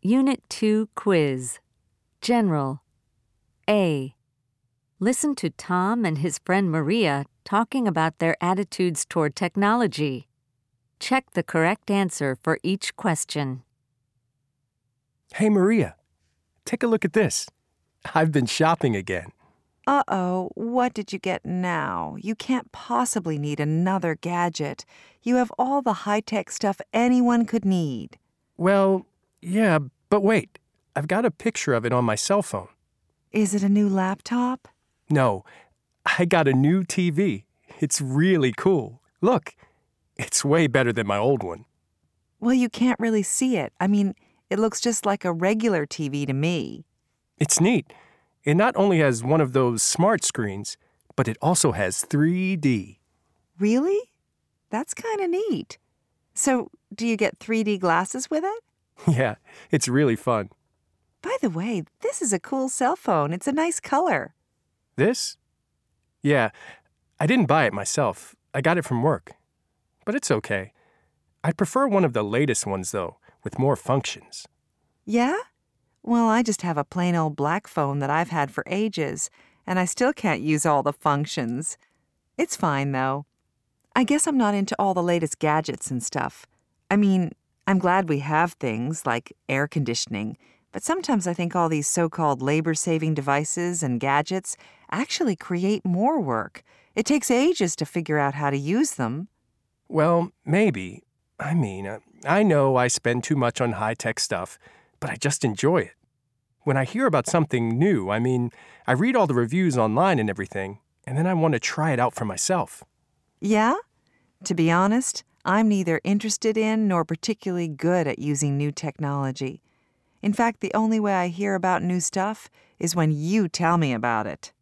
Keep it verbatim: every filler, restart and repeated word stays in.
Unit two Quiz. General. A. Listen to Tom and his friend Maria talking about their attitudes toward technology. Check the correct answer for each question. Hey, Maria, take a look at this. I've been shopping again. Uh-oh, what did you get now? You can't possibly need another gadget. You have all the high-tech stuff anyone could need. Well, yeah, but wait. I've got a picture of it on my cell phone. Is it a new laptop? No, I got a new T V. It's really cool. Look, it's way better than my old one. Well, you can't really see it. I mean, it looks just like a regular T V to me. It's neat. It not only has one of those smart screens, but it also has three D. Really? That's kind of neat. So, do you get three D glasses with it? Yeah, it's really fun. By the way, this is a cool cell phone. It's a nice color. This? Yeah, I didn't buy it myself. I got it from work. But it's okay. I'd prefer one of the latest ones, though, with more functions. Yeah? Well, I just have a plain old black phone that I've had for ages, and I still can't use all the functions. It's fine, though. I guess I'm not into all the latest gadgets and stuff. I mean, I'm glad we have things like air conditioning, but sometimes I think all these so-called labor-saving devices and gadgets actually create more work. It takes ages to figure out how to use them. Well, maybe. I mean, uh, I know I spend too much on high-tech stuff, but I just enjoy it. When I hear about something new, I mean, I read all the reviews online and everything, and then I want to try it out for myself. Yeah? To be honest, I'm neither interested in nor particularly good at using new technology. In fact, the only way I hear about new stuff is when you tell me about it.